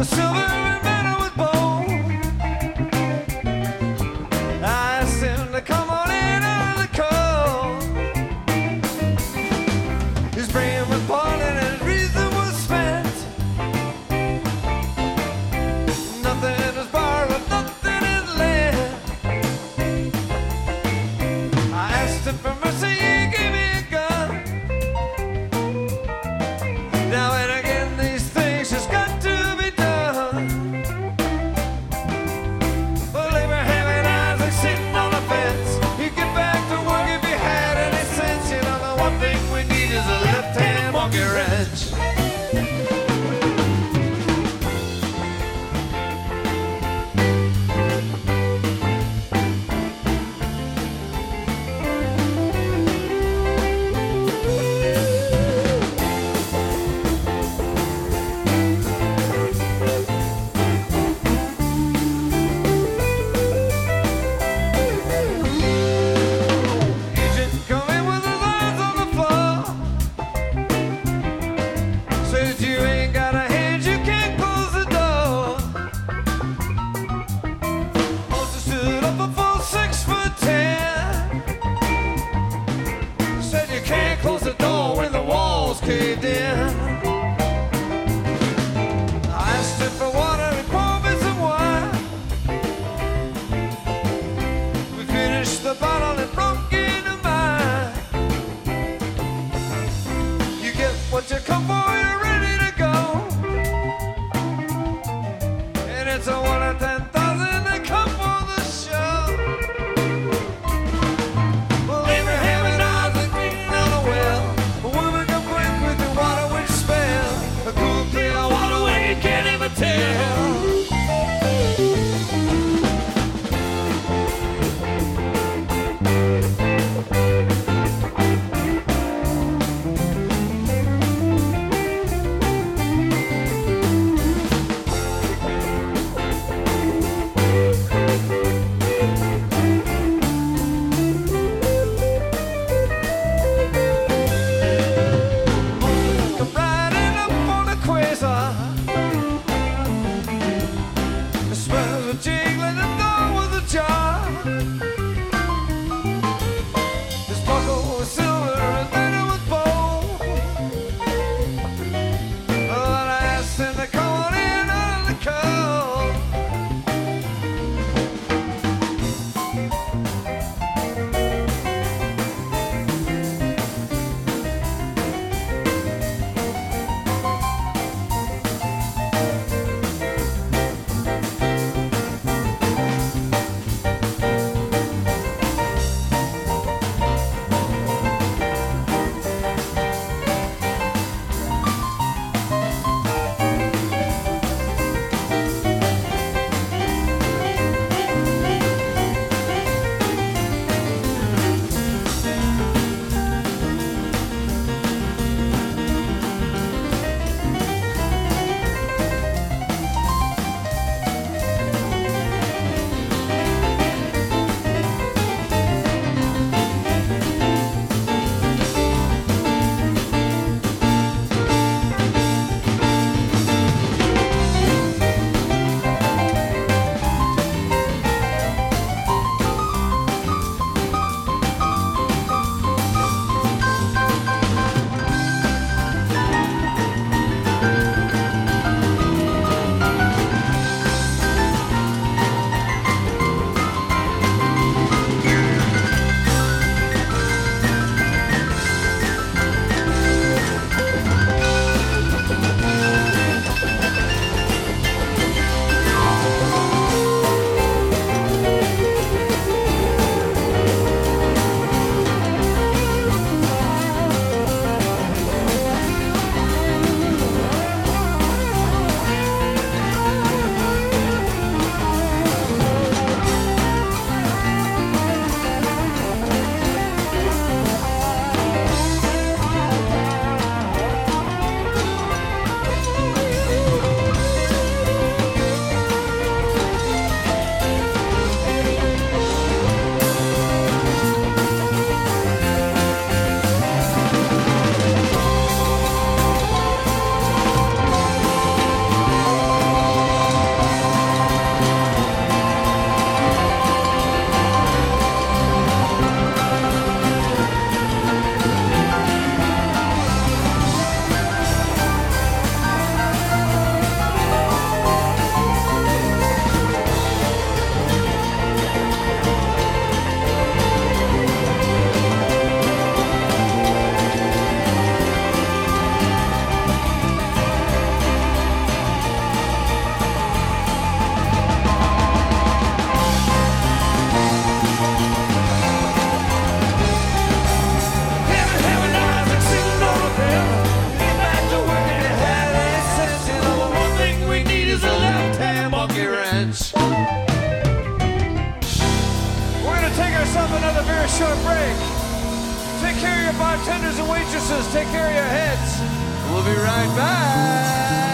a silver medal with bold. I asked him to come on in out of the cold. His brain was boiling and his reason was spent. Nothing is borrowed, nothing is lent. I asked him for mercy, he gave me a gun. Now and again these things just got to be done. very short break. Take care of your bartenders and waitresses. Take care of your heads. We'll be right back.